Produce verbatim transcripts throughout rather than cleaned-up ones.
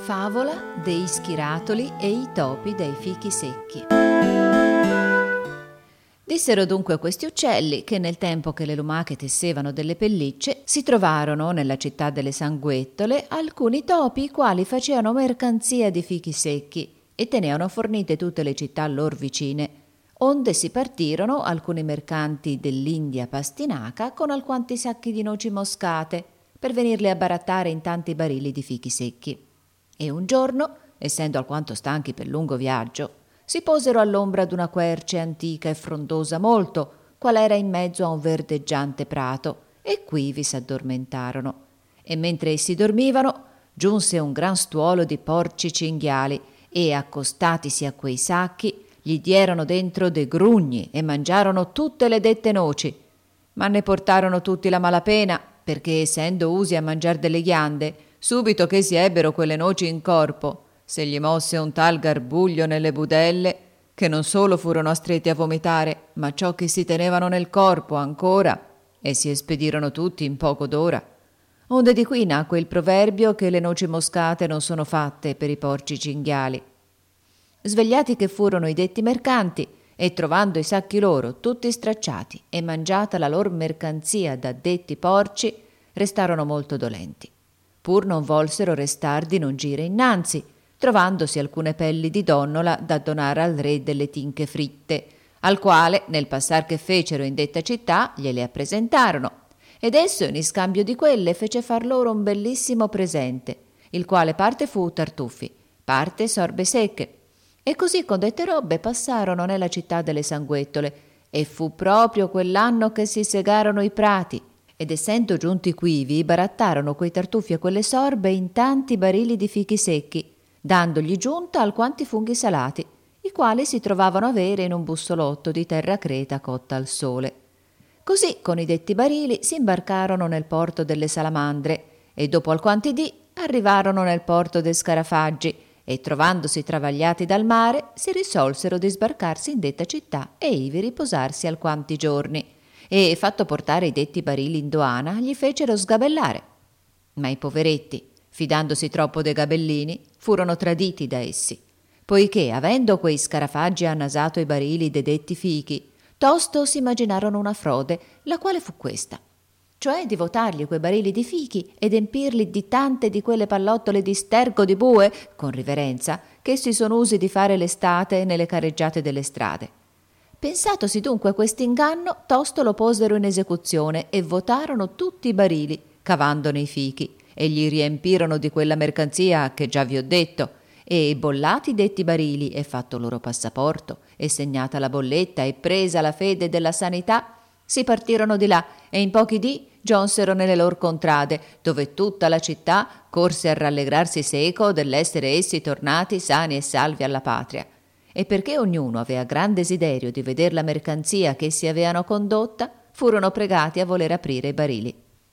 Favola dei schiratoli e i topi dai fichi secchi. Dissero dunque questi uccelli che nel tempo che le lumache tessevano delle pellicce si trovarono nella città delle sanguettole alcuni topi i quali facevano mercanzia di fichi secchi e tenevano fornite tutte le città lor vicine, onde si partirono alcuni mercanti dell'India pastinaca con alquanti sacchi di noci moscate per venirle a barattare in tanti barili di fichi secchi. E un giorno, essendo alquanto stanchi per lungo viaggio, si posero all'ombra d'una querce antica e frondosa molto, qual era in mezzo a un verdeggiante prato, e quivi s'addormentarono. E mentre essi dormivano, giunse un gran stuolo di porci cinghiali, e accostatisi a quei sacchi, gli dierono dentro de grugni e mangiarono tutte le dette noci. Ma ne portarono tutti la malapena, perché essendo usi a mangiar delle ghiande, subito che si ebbero quelle noci in corpo, se gli mosse un tal garbuglio nelle budelle, che non solo furono astretti a vomitare, ma ciò che si tenevano nel corpo ancora, e si espedirono tutti in poco d'ora. Onde di qui nacque il proverbio che le noci moscate non sono fatte per i porci cinghiali. Svegliati che furono i detti mercanti, e trovando i sacchi loro tutti stracciati e mangiata la lor mercanzia da detti porci, restarono molto dolenti. Pur non volsero restar di non gire innanzi, trovandosi alcune pelli di donnola da donare al re delle tinche fritte, al quale, nel passar che fecero in detta città, gliele appresentarono, ed esso in iscambio di quelle fece far loro un bellissimo presente, il quale parte fu tartufi, parte sorbe secche, e così con dette robbe passarono nella città delle sanguettole, e fu proprio quell'anno che si segarono i prati, ed essendo giunti quivi barattarono quei tartufi e quelle sorbe in tanti barili di fichi secchi, dandogli giunta alquanti funghi salati, i quali si trovavano avere in un bussolotto di terra creta cotta al sole. Così con i detti barili si imbarcarono nel porto delle salamandre, e dopo alquanti dì arrivarono nel porto dei scarafaggi, e trovandosi travagliati dal mare si risolsero di sbarcarsi in detta città e ivi riposarsi alquanti giorni, e fatto portare i detti barili in doana gli fecero sgabellare. Ma i poveretti, fidandosi troppo dei gabellini, furono traditi da essi, poiché avendo quei scarafaggi annasato i barili de detti fichi, tosto si immaginarono una frode, la quale fu questa, cioè di votargli quei barili di fichi ed empirli di tante di quelle pallottole di sterco di bue, con riverenza, che essi sono usi di fare l'estate nelle careggiate delle strade. Pensatosi dunque a quest'inganno, tosto lo posero in esecuzione e votarono tutti i barili, cavandone i fichi, e gli riempirono di quella mercanzia che già vi ho detto, e bollati detti barili e fatto loro passaporto, e segnata la bolletta e presa la fede della sanità, si partirono di là e in pochi dì gionsero nelle lor contrade, dove tutta la città corse a rallegrarsi seco dell'essere essi tornati sani e salvi alla patria. E perché ognuno aveva gran desiderio di veder la mercanzia che essi aveano condotta, furono pregati a voler aprire i barili.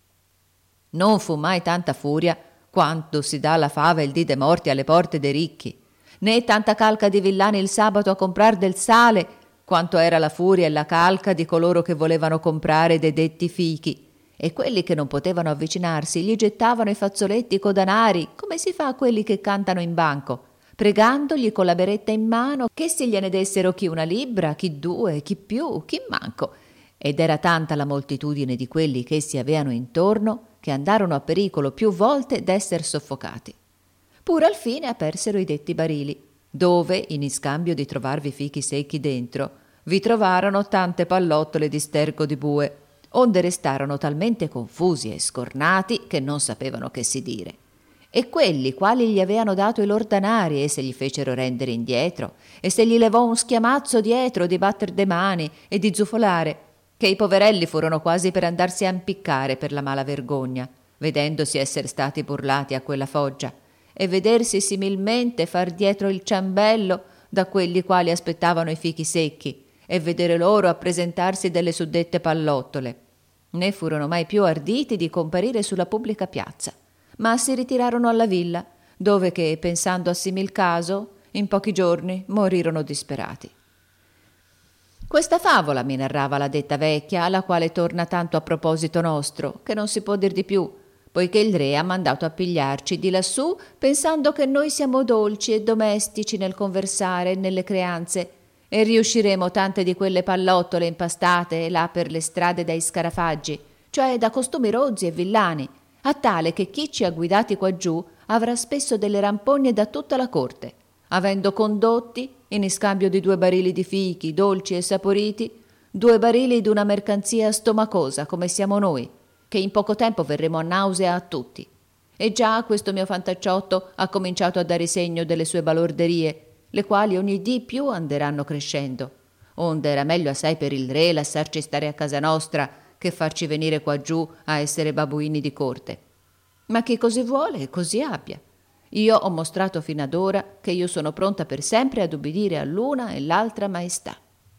Non fu mai tanta furia quanto si dà la fava il dì de morti alle porte dei ricchi, né tanta calca di villani il sabato a comprar del sale, quanto era la furia e la calca di coloro che volevano comprare dei detti fichi, e quelli che non potevano avvicinarsi gli gettavano i fazzoletti codanari, come si fa a quelli che cantano in banco, pregandogli con la beretta in mano che si gliene dessero chi una libbra, chi due, chi più, chi manco. Ed era tanta la moltitudine di quelli che essi aveano intorno che andarono a pericolo più volte d'esser soffocati. Pur al fine apersero i detti barili, dove, in iscambio di trovarvi fichi secchi dentro, vi trovarono tante pallottole di sterco di bue, onde restarono talmente confusi e scornati che non sapevano che si dire. E quelli quali gli aveano dato i lor danari e se gli fecero rendere indietro, e se gli levò un schiamazzo dietro di batter de mani e di zufolare, che i poverelli furono quasi per andarsi a impiccare per la mala vergogna, vedendosi essere stati burlati a quella foggia, e vedersi similmente far dietro il ciambello da quelli quali aspettavano i fichi secchi, e vedere loro appresentarsi delle suddette pallottole. Né furono mai più arditi di comparire sulla pubblica piazza, ma si ritirarono alla villa, dove che, pensando a simil caso, in pochi giorni morirono disperati. Questa favola mi narrava la detta vecchia, alla quale torna tanto a proposito nostro, che non si può dir di più, poiché il re ha mandato a pigliarci di lassù, pensando che noi siamo dolci e domestici nel conversare e nelle creanze, e riusciremo tante di quelle pallottole impastate là per le strade dai scarafaggi, cioè da costumi rozzi e villani, a tale che chi ci ha guidati qua giù avrà spesso delle rampogne da tutta la corte, avendo condotti, in scambio di due barili di fichi, dolci e saporiti, due barili d'una mercanzia stomacosa come siamo noi, che in poco tempo verremo a nausea a tutti. E già questo mio fantacciotto ha cominciato a dare segno delle sue balorderie, le quali ogni dì più anderanno crescendo, onde era meglio assai per il re lasciarci stare a casa nostra che farci venire qua giù a essere babuini di corte. Ma chi così vuole, così abbia. Io ho mostrato fino ad ora che io sono pronta per sempre ad ubbidire all'una e l'altra maestà.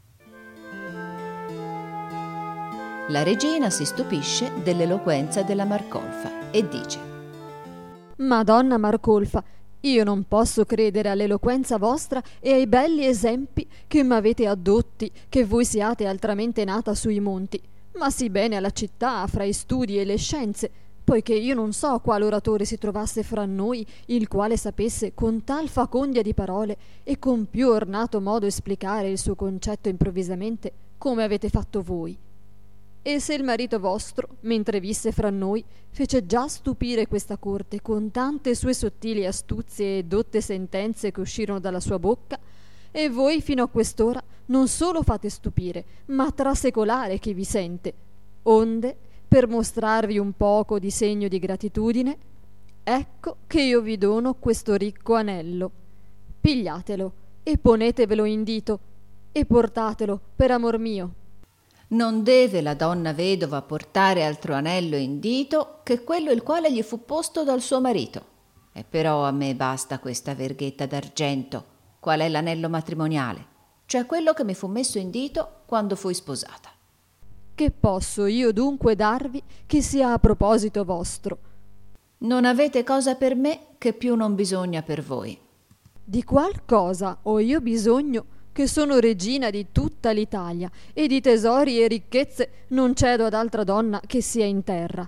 La regina si stupisce dell'eloquenza della Marcolfa e dice: Madonna Marcolfa, io non posso credere all'eloquenza vostra e ai belli esempi che m'avete addotti, che voi siate altramente nata sui monti, ma sì bene alla città, fra i studi e le scienze, poiché io non so qual oratore si trovasse fra noi, il quale sapesse con tal facondia di parole e con più ornato modo esplicare il suo concetto improvvisamente, come avete fatto voi. E se il marito vostro, mentre visse fra noi, fece già stupire questa corte con tante sue sottili astuzie e dotte sentenze che uscirono dalla sua bocca, e voi fino a quest'ora non solo fate stupire, ma trasecolare chi vi sente, onde, per mostrarvi un poco di segno di gratitudine, ecco che io vi dono questo ricco anello. Pigliatelo e ponetevelo in dito e portatelo per amor mio. Non deve la donna vedova portare altro anello in dito che quello il quale gli fu posto dal suo marito. E però a me basta questa verghetta d'argento, qual è l'anello matrimoniale, cioè quello che mi fu messo in dito quando fui sposata. Che posso io dunque darvi che sia a proposito vostro? Non avete cosa per me che più non bisogna per voi. Di qual cosa ho io bisogno, che sono regina di tutta l'Italia, e di tesori e ricchezze non cedo ad altra donna che sia in terra.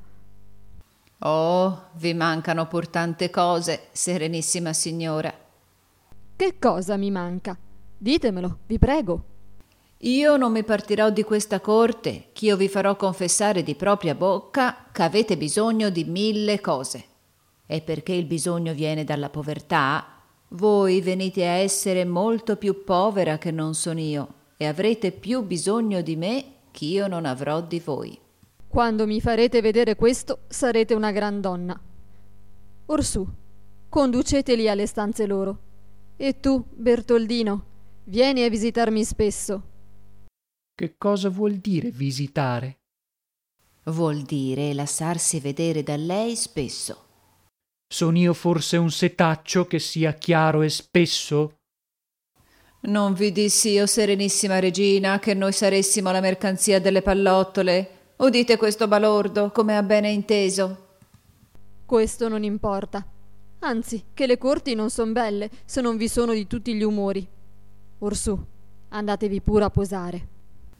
Oh, vi mancano pur tante cose, serenissima signora. Che cosa mi manca? Ditemelo, vi prego. Io non mi partirò di questa corte, ch'io vi farò confessare di propria bocca che avete bisogno di mille cose. E perché il bisogno viene dalla povertà, voi venite a essere molto più povera che non son io, e avrete più bisogno di me ch'io non avrò di voi. Quando mi farete vedere questo, sarete una gran donna. Orsù, conduceteli alle stanze loro. E tu, Bertoldino, vieni a visitarmi spesso. Che cosa vuol dire visitare? Vuol dire lasciarsi vedere da lei spesso. Son io forse un setaccio che sia chiaro e spesso? Non vi dissi io, serenissima regina, che noi saressimo la mercanzia delle pallottole? Udite questo balordo, come ha bene inteso. Questo non importa. Anzi, che le corti non son belle, se non vi sono di tutti gli umori. Orsù, andatevi pure a posare.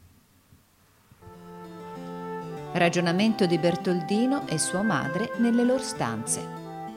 Ragionamento di Bertoldino e sua madre nelle loro stanze.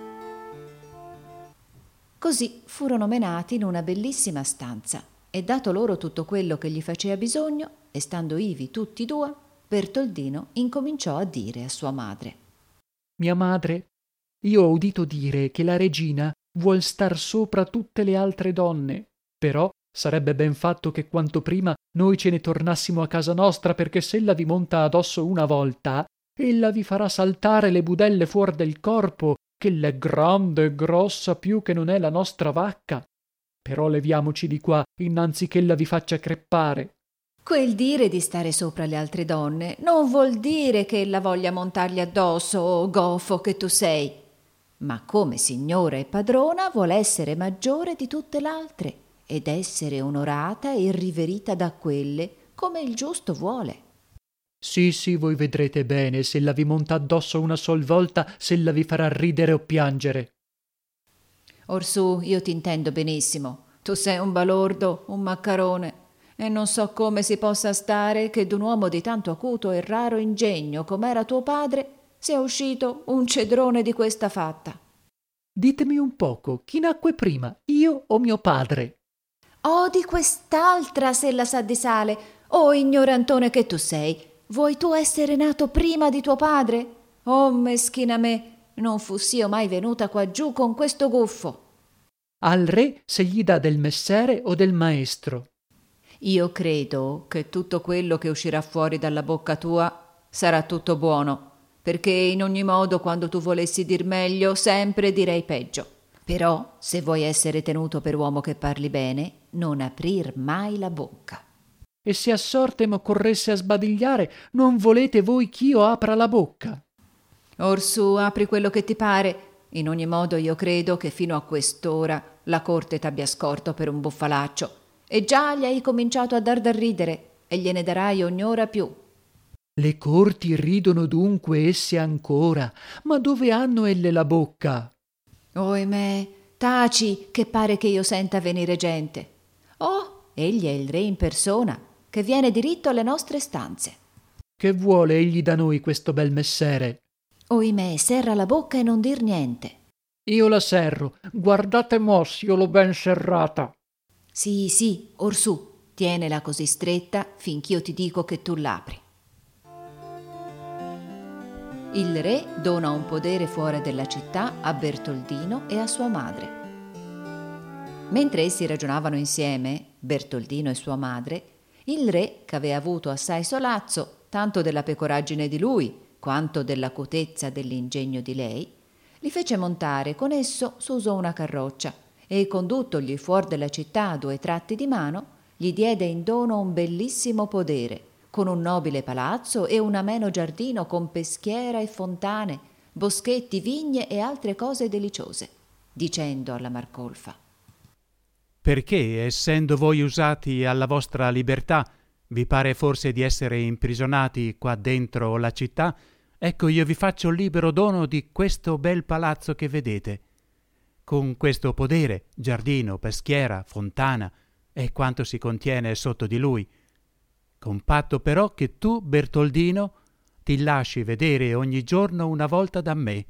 Così furono menati in una bellissima stanza e dato loro tutto quello che gli faceva bisogno, e stando ivi tutti due, Bertoldino incominciò a dire a sua madre: Mia madre, io ho udito dire che la regina vuol star sopra tutte le altre donne, però sarebbe ben fatto che quanto prima noi ce ne tornassimo a casa nostra, perché se ella vi monta addosso una volta, ella vi farà saltare le budelle fuor del corpo, che l'è grande e grossa più che non è la nostra vacca. Però leviamoci di qua, innanzi che ella vi faccia crepare. Quel dire di stare sopra le altre donne non vuol dire che ella voglia montargli addosso, oh gofo che tu sei, ma come signora e padrona vuol essere maggiore di tutte l'altre ed essere onorata e riverita da quelle come il giusto vuole. Sì, sì, voi vedrete bene, se la vi monta addosso una sol volta, se la vi farà ridere o piangere. Orsù, io t'intendo benissimo. Tu sei un balordo, un maccarone, e non so come si possa stare che d'un uomo di tanto acuto e raro ingegno, com'era tuo padre, sia uscito un cedrone di questa fatta. Ditemi un poco, chi nacque prima, io o mio padre? Oh, di quest'altra se la sa di sale. Oh, ignorantone che tu sei, vuoi tu essere nato prima di tuo padre? Oh, meschina me, non fossi io mai venuta qua giù con questo guffo. Al re se gli dà del messere o del maestro. Io credo che tutto quello che uscirà fuori dalla bocca tua sarà tutto buono, perché in ogni modo quando tu volessi dir meglio sempre direi peggio. Però se vuoi essere tenuto per uomo che parli bene, non aprir mai la bocca. E se a sorte m'occorresse a sbadigliare, non volete voi ch'io apra la bocca? Orsù, apri quello che ti pare. In ogni modo io credo che fino a quest'ora la corte t'abbia scorto per un buffalaccio, e già gli hai cominciato a dar da ridere, e gliene darai ogni ora più. Le corti ridono dunque esse ancora, ma dove hanno elle la bocca? Oimè, taci, che pare che io senta venire gente. Oh, egli è il re in persona, che viene diritto alle nostre stanze. Che vuole egli da noi questo bel messere? Oimè, serra la bocca e non dir niente. Io la serro, guardate mos, io l'ho ben serrata. Sì, sì, orsù, tienela così stretta finch'io ti dico che tu l'apri. Il re dona un podere fuori della città a Bertoldino e a sua madre. Mentre essi ragionavano insieme, Bertoldino e sua madre, il re, che aveva avuto assai solazzo, tanto della pecoraggine di lui, quanto dell'acutezza dell'ingegno di lei, li fece montare con esso su una carroccia e, conduttogli fuor della città a due tratti di mano, gli diede in dono un bellissimo podere, con un nobile palazzo e un ameno giardino con peschiera e fontane, boschetti, vigne e altre cose deliciose, dicendo alla Marcolfa: perché, essendo voi usati alla vostra libertà, vi pare forse di essere imprigionati qua dentro la città? Ecco, io vi faccio libero dono di questo bel palazzo che vedete, con questo podere, giardino, peschiera, fontana e quanto si contiene sotto di lui, con patto però che tu, Bertoldino, ti lasci vedere ogni giorno una volta da me.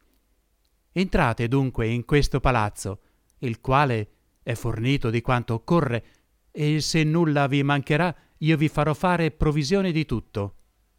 Entrate dunque in questo palazzo, il quale è fornito di quanto occorre, e se nulla vi mancherà, io vi farò fare provvisione di tutto.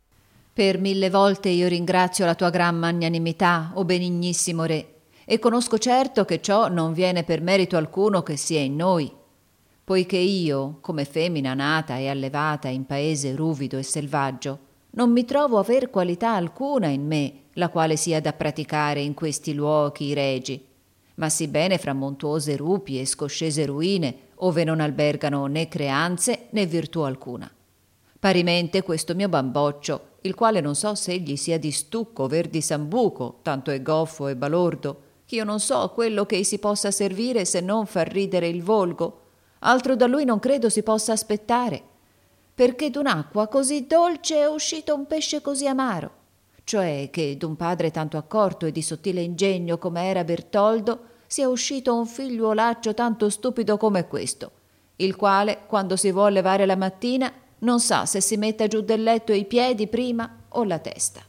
Per mille volte io ringrazio la tua gran magnanimità, o benignissimo re, e conosco certo che ciò non viene per merito alcuno che sia in noi, poiché io, come femmina nata e allevata in paese ruvido e selvaggio, non mi trovo aver qualità alcuna in me, la quale sia da praticare in questi luoghi regi, ma sì bene fra montuose rupi e scoscese ruine, ove non albergano né creanze né virtù alcuna. Parimente questo mio bamboccio, il quale non so se egli sia di stucco o ver di sambuco, tanto è goffo e balordo, che io non so quello che si possa servire se non far ridere il volgo. Altro da lui non credo si possa aspettare, perché d'un'acqua così dolce è uscito un pesce così amaro, cioè che d'un padre tanto accorto e di sottile ingegno come era Bertoldo sia uscito un figliuolaccio tanto stupido come questo, il quale, quando si vuol levare la mattina, non sa se si metta giù del letto i piedi prima o la testa.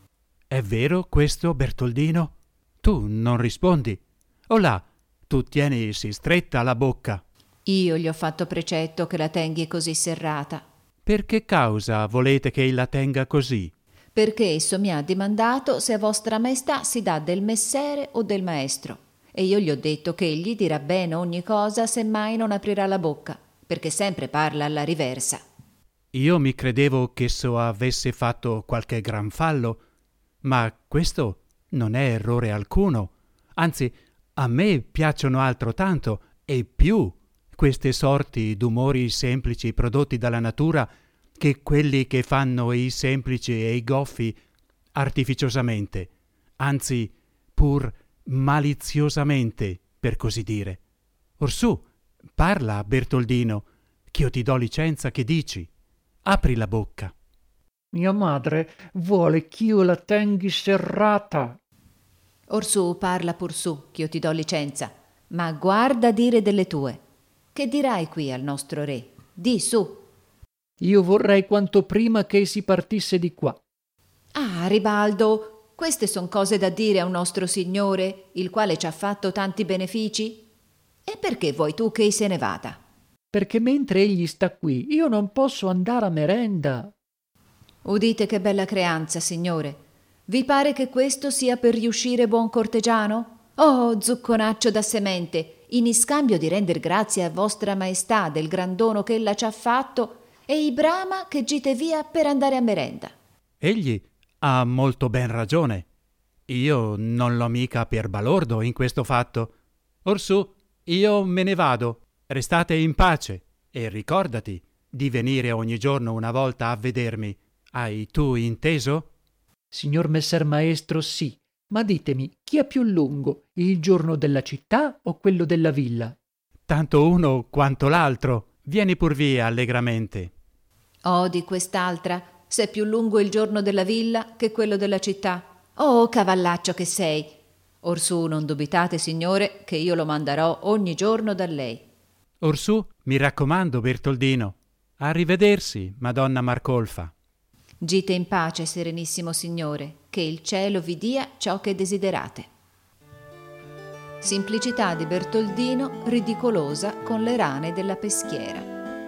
È vero questo, Bertoldino? Tu non rispondi. O là, tu tieni sì stretta la bocca. Io gli ho fatto precetto che la tenghi così serrata. Per che causa volete che la tenga così? Perché esso mi ha dimandato se a vostra maestà si dà del messere o del maestro, e io gli ho detto che egli dirà bene ogni cosa se mai non aprirà la bocca, perché sempre parla alla riversa. Io mi credevo che esso avesse fatto qualche gran fallo, ma questo non è errore alcuno. Anzi, a me piacciono altro tanto e più queste sorti d'umori semplici prodotti dalla natura che quelli che fanno i semplici e i goffi artificiosamente, anzi pur maliziosamente, per così dire. Orsù, parla, Bertoldino, ch'io ti do licenza, che dici? Apri la bocca. Mia madre vuole ch'io la tenghi serrata. Orsù, parla pur su, ch'io ti do licenza, ma guarda dire delle tue. Che dirai qui al nostro re? Di su. Io vorrei quanto prima che si partisse di qua. Ah, Ribaldo, queste son cose da dire a un nostro Signore, il quale ci ha fatto tanti benefici? E perché vuoi tu che se ne vada? Perché mentre egli sta qui io non posso andare a merenda. Udite che bella creanza, signore. Vi pare che questo sia per riuscire buon cortegiano? Oh, zucconaccio da semente, in iscambio di render grazie a vostra maestà del gran dono che ella ci ha fatto, e i brama che gite via per andare a merenda. Egli ha molto ben ragione. Io non l'ho mica per balordo in questo fatto. Orsù, io me ne vado. Restate in pace e ricordati di venire ogni giorno una volta a vedermi. Hai tu inteso? Signor messer maestro, sì, ma ditemi, chi è più lungo, il giorno della città o quello della villa? Tanto uno quanto l'altro. Vieni pur via allegramente. Oh, di quest'altra, se è più lungo il giorno della villa che quello della città. Oh, cavallaccio che sei! Orsù, non dubitate, signore, che io lo manderò ogni giorno da lei. Orsù, mi raccomando, Bertoldino. A rivedersi, Madonna Marcolfa. Gite in pace, serenissimo signore, che il cielo vi dia ciò che desiderate. Simplicità di Bertoldino ridicolosa con le rane della peschiera.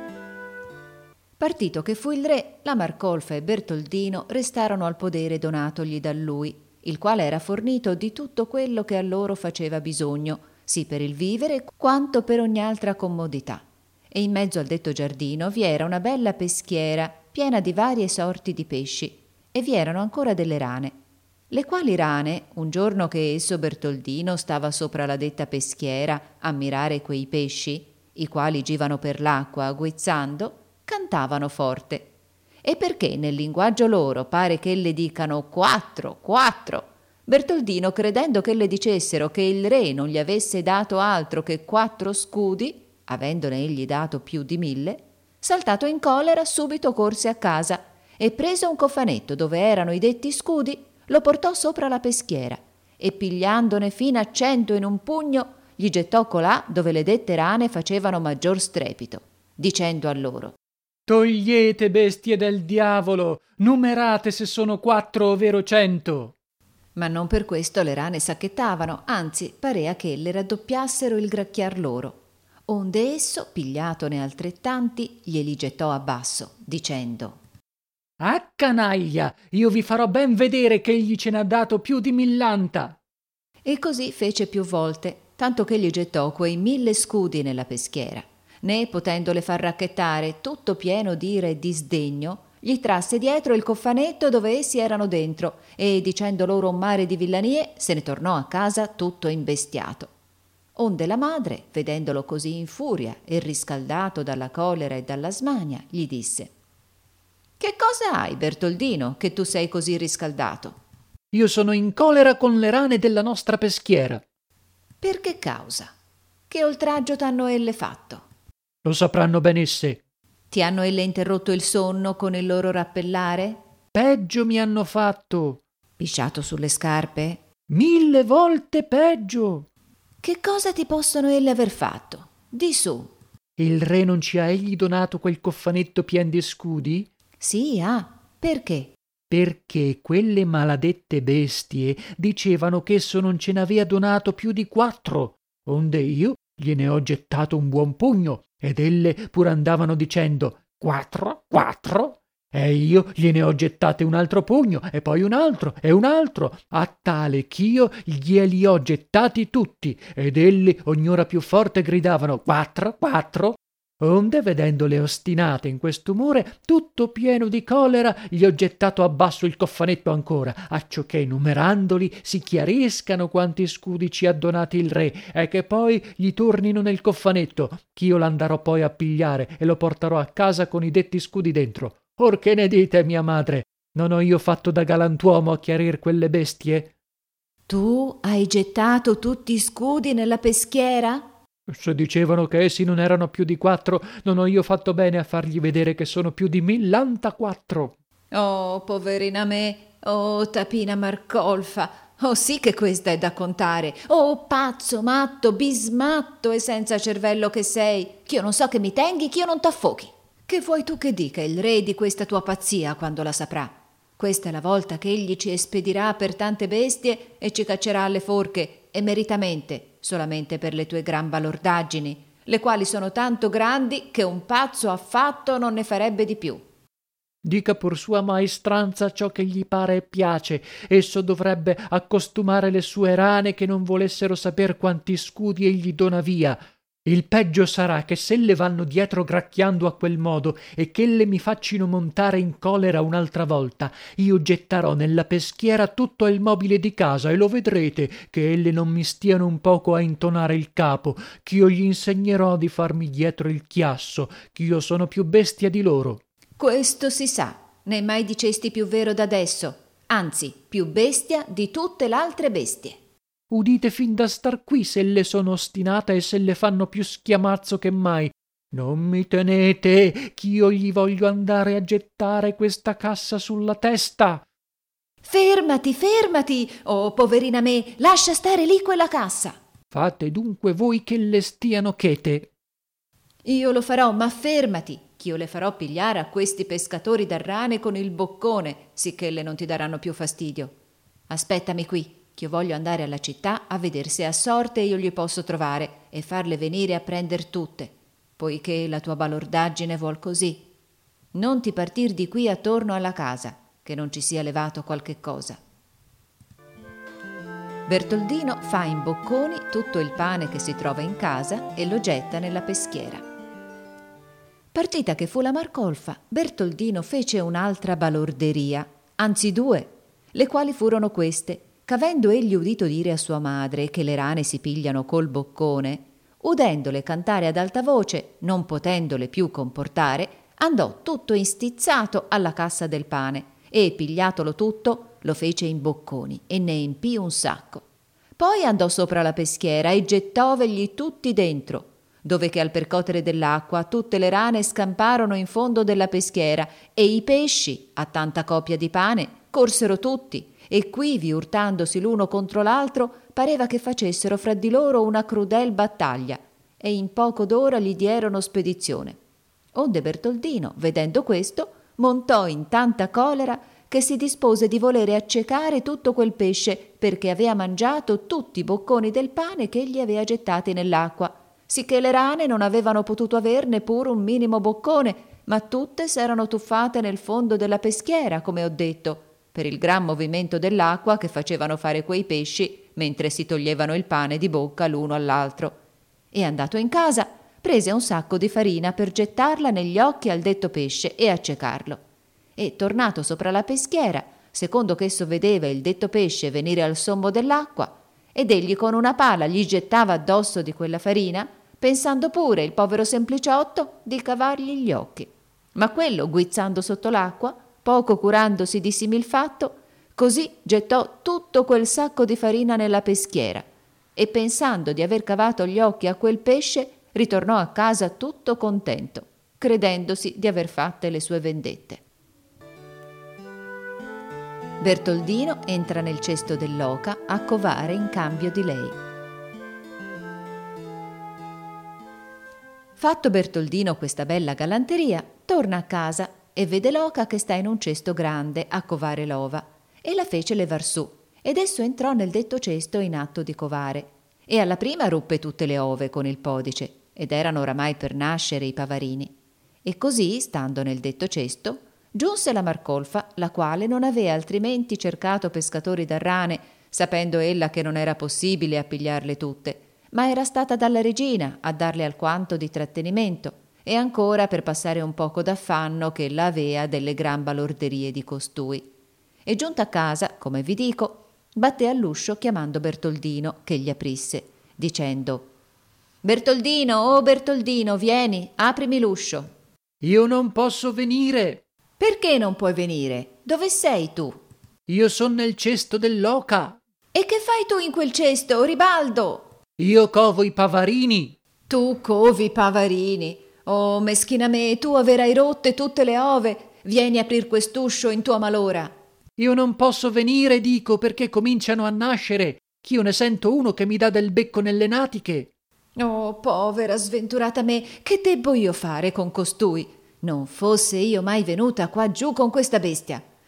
Partito che fu il re, la Marcolfa e Bertoldino restarono al podere donatogli da lui, il quale era fornito di tutto quello che a loro faceva bisogno, sì per il vivere quanto per ogni altra comodità. E in mezzo al detto giardino vi era una bella peschiera piena di varie sorti di pesci, e vi erano ancora delle rane, le quali rane, un giorno che esso Bertoldino stava sopra la detta peschiera a mirare quei pesci, i quali givano per l'acqua aguizzando, cantavano forte. E perché nel linguaggio loro pare che le dicano quattro, quattro, Bertoldino, credendo che le dicessero che il re non gli avesse dato altro che quattro scudi, avendone egli dato più di mille, saltato in collera subito corse a casa e preso un cofanetto dove erano i detti scudi, lo portò sopra la peschiera e pigliandone fino a cento in un pugno gli gettò colà dove le dette rane facevano maggior strepito, dicendo a loro: Togliete, bestie del diavolo, numerate se sono quattro ovvero cento. Ma non per questo le rane sacchettavano, anzi parea che le raddoppiassero il gracchiar loro. Onde esso, pigliatone altrettanti, glieli gettò a basso, dicendo: Ah, canaglia, io vi farò ben vedere che egli ce n'ha dato più di millanta. E così fece più volte, tanto che gli gettò quei mille scudi nella peschiera, né potendole far racchettare, tutto pieno d'ira e di sdegno, gli trasse dietro il cofanetto dove essi erano dentro, e dicendo loro un mare di villanie, se ne tornò a casa tutto imbestiato. Onde la madre, vedendolo così in furia e riscaldato dalla collera e dalla smania, gli disse: Che cosa hai, Bertoldino, che tu sei così riscaldato? Io sono in collera con le rane della nostra peschiera. Per che causa? Che oltraggio t'hanno elle fatto? Lo sapranno ben esse. Ti hanno elle interrotto il sonno con il loro rappellare? Peggio mi hanno fatto. Pisciato sulle scarpe? Mille volte peggio. Che cosa ti possono elle aver fatto? Di su. Il re non ci ha egli donato quel cofanetto pien di scudi? Sì, ah, perché? Perché quelle maladette bestie dicevano che esso non ce n'avea donato più di quattro, onde io gliene ho gettato un buon pugno, ed elle pur andavano dicendo quattro, quattro, e io gliene ho gettate un altro pugno, e poi un altro, e un altro, a tale ch'io glieli ho gettati tutti, ed elli ognora più forte gridavano quattro, quattro. Onde, vedendole ostinate in quest'umore, tutto pieno di collera, gli ho gettato abbasso il cofanetto ancora, acciò che, numerandoli, si chiariscano quanti scudi ci ha donati il re, e che poi gli tornino nel cofanetto, ch'io l'andarò poi a pigliare e lo porterò a casa con i detti scudi dentro. Or che ne dite, mia madre? Non ho io fatto da galantuomo a chiarir quelle bestie? Tu hai gettato tutti i scudi nella peschiera? Se dicevano che essi non erano più di quattro, non ho io fatto bene a fargli vedere che sono più di millantaquattro. Oh, poverina me, oh, tapina Marcolfa, oh sì che questa è da contare, oh pazzo, matto, bismatto e senza cervello che sei, ch'io non so che mi tenghi, ch'io non t'affochi. Che vuoi tu che dica il re di questa tua pazzia quando la saprà? Questa è la volta che egli ci espedirà per tante bestie e ci caccerà alle forche, e meritamente, solamente per le tue gran balordaggini, le quali sono tanto grandi che un pazzo affatto non ne farebbe di più. Dica pur sua maestranza ciò che gli pare e piace. Esso dovrebbe accostumare le sue rane che non volessero saper quanti scudi egli dona via. Il peggio sarà che se le vanno dietro gracchiando a quel modo e che le mi faccino montare in colera un'altra volta, io getterò nella peschiera tutto il mobile di casa, e lo vedrete che elle non mi stiano un poco a intonare il capo, ch'io gli insegnerò di farmi dietro il chiasso, ch'io sono più bestia di loro. Questo si sa, né mai dicesti più vero d'adesso, anzi più bestia di tutte l'altre bestie. Udite fin da star qui se le sono ostinate e se le fanno più schiamazzo che mai. Non mi tenete, ch'io gli voglio andare a gettare questa cassa sulla testa. Fermati, fermati, oh poverina me, lascia stare lì quella cassa. Fate dunque voi che le stiano chete. Io lo farò, ma fermati, ch'io le farò pigliare a questi pescatori da rane con il boccone, sicché le non ti daranno più fastidio. Aspettami qui, ch'io voglio andare alla città a vedere se a sorte io gli posso trovare e farle venire a prender tutte, poiché la tua balordaggine vuol così. Non ti partir di qui attorno alla casa, che non ci sia levato qualche cosa. Bertoldino fa in bocconi tutto il pane che si trova in casa e lo getta nella peschiera. Partita che fu la Marcolfa, Bertoldino fece un'altra balorderia, anzi due, le quali furono queste: ch'avendo egli udito dire a sua madre che le rane si pigliano col boccone, udendole cantare ad alta voce, non potendole più comportare, andò tutto instizzato alla cassa del pane e, pigliatolo tutto, lo fece in bocconi e ne empì un sacco. Poi andò sopra la peschiera e gettovegli tutti dentro, dove che al percotere dell'acqua tutte le rane scamparono in fondo della peschiera e i pesci, a tanta copia di pane, corsero tutti, e quivi urtandosi l'uno contro l'altro pareva che facessero fra di loro una crudel battaglia, e in poco d'ora gli dierono spedizione. Onde Bertoldino, vedendo questo, montò in tanta colera che si dispose di volere accecare tutto quel pesce, perché avea mangiato tutti i bocconi del pane che egli avea gettati nell'acqua, sicché le rane non avevano potuto aver neppure un minimo boccone, ma tutte s'erano tuffate nel fondo della peschiera, come ho detto, per il gran movimento dell'acqua che facevano fare quei pesci mentre si toglievano il pane di bocca l'uno all'altro. E andato in casa, prese un sacco di farina per gettarla negli occhi al detto pesce e accecarlo. E tornato sopra la peschiera, secondo che esso vedeva il detto pesce venire al sommo dell'acqua, ed egli con una pala gli gettava addosso di quella farina, pensando pure il povero sempliciotto di cavargli gli occhi. Ma quello, guizzando sotto l'acqua, poco curandosi di simil fatto, così gettò tutto quel sacco di farina nella peschiera, e pensando di aver cavato gli occhi a quel pesce, ritornò a casa tutto contento, credendosi di aver fatte le sue vendette. Bertoldino entra nel cesto dell'oca a covare in cambio di lei. Fatto Bertoldino questa bella galanteria, torna a casa e vede l'oca che sta in un cesto grande a covare l'ova, e la fece levar su, ed esso entrò nel detto cesto in atto di covare, e alla prima ruppe tutte le ove con il podice, ed erano oramai per nascere i pavarini. E così, stando nel detto cesto, giunse la Marcolfa, la quale non avea altrimenti cercato pescatori da rane, sapendo ella che non era possibile appigliarle tutte, ma era stata dalla regina a darle alquanto di trattenimento, e ancora per passare un poco d'affanno che ella avea delle gran balorderie di costui. E giunta a casa, come vi dico, batté all'uscio chiamando Bertoldino, che gli aprisse, dicendo: «Bertoldino, oh Bertoldino, vieni, aprimi l'uscio». «Io non posso venire». «Perché non puoi venire? Dove sei tu?» «Io son nel cesto dell'oca». «E che fai tu in quel cesto, Ribaldo?» «Io covo i pavarini». «Tu covi i pavarini? Oh, meschina me, tu averai rotte tutte le ove. Vieni a aprir quest'uscio in tua malora». «Io non posso venire, dico, perché cominciano a nascere, ch'io ne sento uno che mi dà del becco nelle natiche». «Oh, povera sventurata me, che debbo io fare con costui? Non fosse io mai venuta qua giù con questa bestia.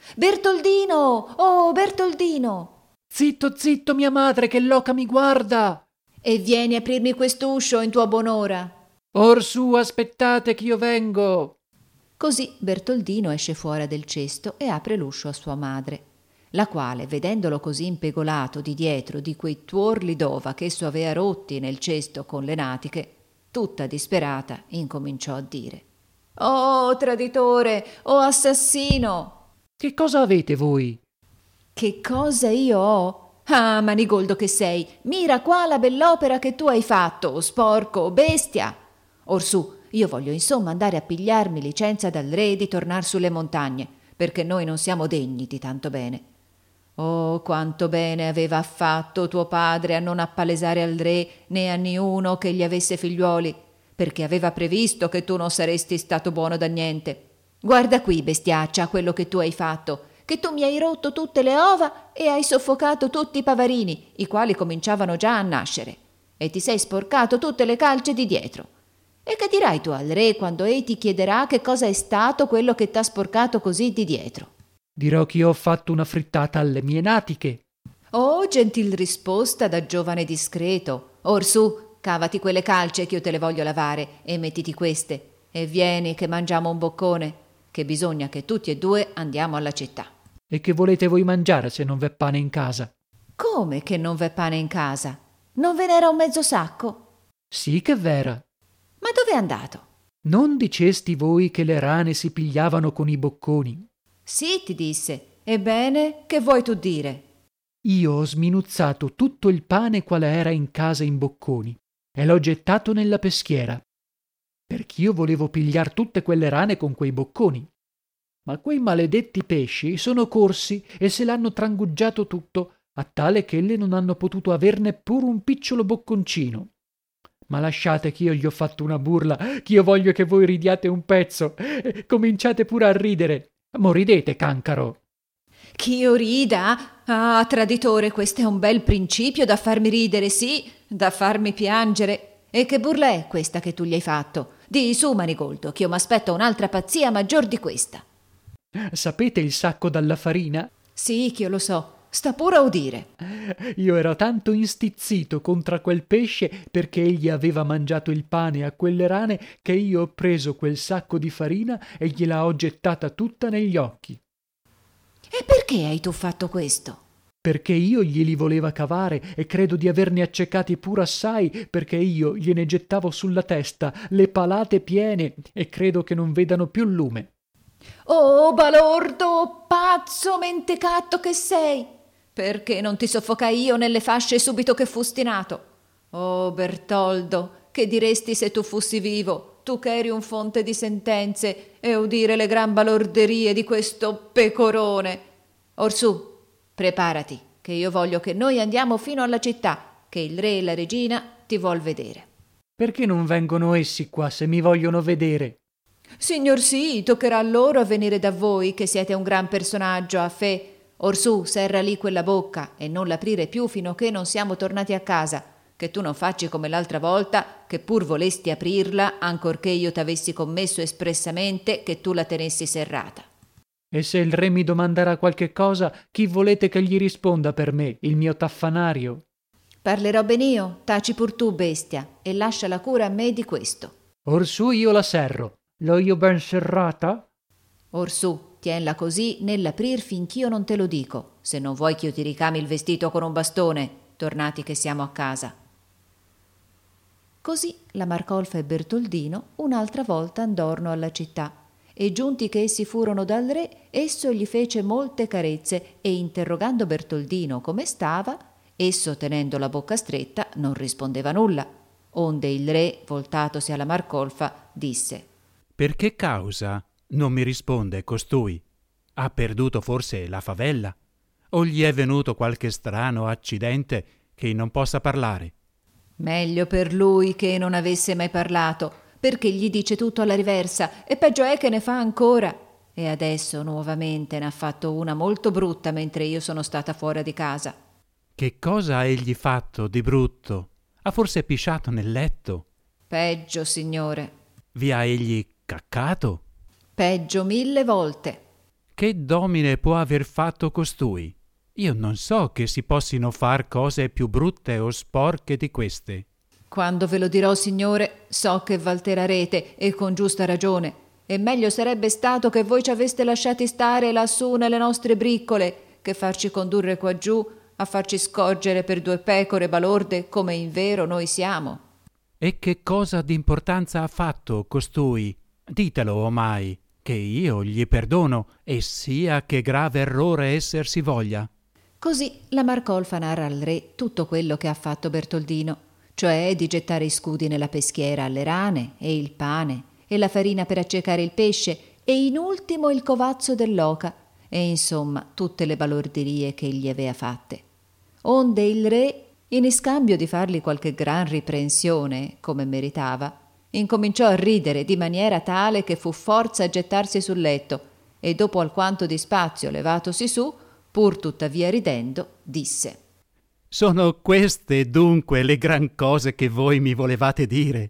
Bertoldino! Oh, Bertoldino! Zitto, zitto, mia madre, che l'oca mi guarda! E vieni a aprirmi quest'uscio in tua buon'ora. Orsù, aspettate che io vengo! Così Bertoldino esce fuori del cesto e apre l'uscio a sua madre, la quale, vedendolo così impegolato di dietro di quei tuorli d'ova che esso avea rotti nel cesto con le natiche, tutta disperata incominciò a dire: «Oh, traditore! Oh, assassino!» Che cosa avete voi? «Che cosa io ho? Ah, manigoldo che sei! Mira qua la bell'opera che tu hai fatto, sporco, bestia! Orsù, io voglio insomma andare a pigliarmi licenza dal re di tornar sulle montagne, perché noi non siamo degni di tanto bene. Oh, quanto bene aveva fatto tuo padre a non appalesare al re né a niuno che gli avesse figliuoli, perché aveva previsto che tu non saresti stato buono da niente. Guarda qui, bestiaccia, quello che tu hai fatto, che tu mi hai rotto tutte le ova e hai soffocato tutti i pavarini, i quali cominciavano già a nascere, e ti sei sporcato tutte le calce di dietro. E che dirai tu al re quando ei ti chiederà che cosa è stato quello che t'ha sporcato così di dietro? Dirò che io ho fatto una frittata alle mie natiche. Oh, gentil risposta da giovane discreto. Orsù, cavati quelle calce che io te le voglio lavare e mettiti queste, e vieni che mangiamo un boccone, che bisogna che tutti e due andiamo alla città. E che volete voi mangiare se non v'è pane in casa? Come che non v'è pane in casa? Non ve n'era un mezzo sacco? Sì che v'era. Ma dove è andato? Non dicesti voi che le rane si pigliavano con i bocconi? Sì, ti disse. Ebbene, che vuoi tu dire? Io ho sminuzzato tutto il pane quale era in casa in bocconi e l'ho gettato nella peschiera, perch'io volevo pigliar tutte quelle rane con quei bocconi. Ma quei maledetti pesci sono corsi e se l'hanno trangugiato tutto, a tale che elle non hanno potuto aver neppur un picciolo bocconcino. Ma lasciate che io gli ho fatto una burla, che io voglio che voi ridiate un pezzo. Cominciate pure a ridere. Moridete, cancaro. Ch'io rida? Ah, traditore, questo è un bel principio da farmi ridere, sì, da farmi piangere. E che burla è questa che tu gli hai fatto? Di su, manigoldo, che io m'aspetto un'altra pazzia maggior di questa. Sapete il sacco dalla farina? Sì, che io lo so. Sta pure a udire. Io ero tanto instizzito contra quel pesce perché egli aveva mangiato il pane a quelle rane che io ho preso quel sacco di farina e gliela ho gettata tutta negli occhi. E perché hai tu fatto questo? Perché io glieli voleva cavare e credo di averne accecati pure assai, perché io gliene gettavo sulla testa le palate piene e credo che non vedano più lume. Oh, balordo, pazzo, mentecatto che sei! Perché non ti soffocai io nelle fasce subito che fusti nato? Oh, Bertoldo, che diresti se tu fossi vivo, tu che eri un fonte di sentenze, e udire le gran balorderie di questo pecorone? Orsù, preparati, che io voglio che noi andiamo fino alla città, che il re e la regina ti vuol vedere. Perché non vengono essi qua se mi vogliono vedere? Signor sì, toccherà a loro a venire da voi, che siete un gran personaggio a fe. Orsù, serra lì quella bocca e non l'aprire più fino che non siamo tornati a casa, che tu non facci come l'altra volta, che pur volesti aprirla, ancorché io t'avessi commesso espressamente che tu la tenessi serrata. E se il re mi domanderà qualche cosa, chi volete che gli risponda per me, il mio taffanario? Parlerò ben io, taci pur tu, bestia, e lascia la cura a me di questo. Orsù io la serro. L'ho io ben serrata? Orsù, tienla così nell'aprir finch'io non te lo dico, se non vuoi che io ti ricami il vestito con un bastone, tornati che siamo a casa. Così la Marcolfa e Bertoldino un'altra volta andorno alla città, e giunti che essi furono dal re, esso gli fece molte carezze, e interrogando Bertoldino come stava, esso tenendo la bocca stretta non rispondeva nulla, onde il re, voltatosi alla Marcolfa, disse: Per che causa non mi risponde costui? Ha perduto forse la favella? O gli è venuto qualche strano accidente che non possa parlare? Meglio per lui che non avesse mai parlato, perché gli dice tutto alla riversa, e peggio è che ne fa ancora. E adesso nuovamente ne ha fatto una molto brutta mentre io sono stata fuori di casa. Che cosa ha egli fatto di brutto? Ha forse pisciato nel letto? Peggio, signore. Vi ha egli caccato? Peggio mille volte. che domine può aver fatto costui? Io non so che si possino far cose più brutte o sporche di queste. Quando ve lo dirò, signore, so che v'alterarete, e con giusta ragione, e meglio sarebbe stato che voi ci aveste lasciati stare lassù nelle nostre briccole, che farci condurre qua giù a farci scorgere per due pecore balorde come in vero noi siamo. E che cosa d'importanza ha fatto costui? Ditelo omai, che io gli perdono, e sia che grave errore essersi voglia. Così la Marcolfa narra al re tutto quello che ha fatto Bertoldino, cioè di gettare i scudi nella peschiera alle rane, e il pane, e la farina per accecare il pesce, e in ultimo il covazzo dell'oca, e insomma tutte le balorderie che egli avea fatte. Onde il re, in iscambio di fargli qualche gran riprensione, come meritava, incominciò a ridere di maniera tale che fu forza a gettarsi sul letto, e dopo alquanto di spazio levatosi su, pur tuttavia ridendo, disse: Sono queste dunque le gran cose che voi mi volevate dire?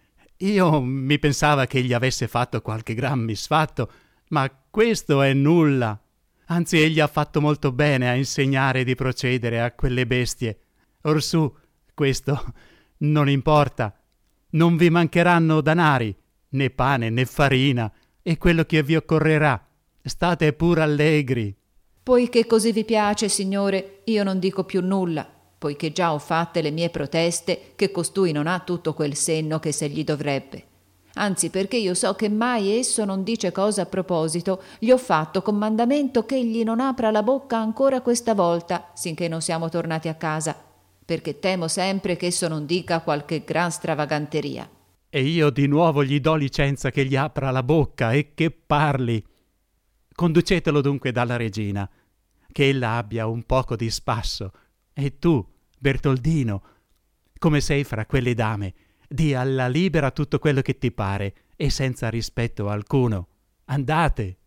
Io mi pensava che egli avesse fatto qualche gran misfatto, ma questo è nulla. Anzi, egli ha fatto molto bene a insegnare di procedere a quelle bestie. Orsù, questo non importa. Non vi mancheranno danari, né pane né farina, e quello che vi occorrerà. State pur allegri. Poiché così vi piace, signore, io non dico più nulla, poiché già ho fatte le mie proteste che costui non ha tutto quel senno che se gli dovrebbe. Anzi, perché io so che mai esso non dice cosa a proposito, gli ho fatto comandamento che egli non apra la bocca ancora questa volta, sinché non siamo tornati a casa, perché temo sempre che esso non dica qualche gran stravaganteria. E io di nuovo gli do licenza che gli apra la bocca e che parli. Conducetelo dunque dalla regina, che ella abbia un poco di spasso, e tu, Bertoldino, come sei fra quelle dame, di alla libera tutto quello che ti pare, e senza rispetto alcuno. Andate.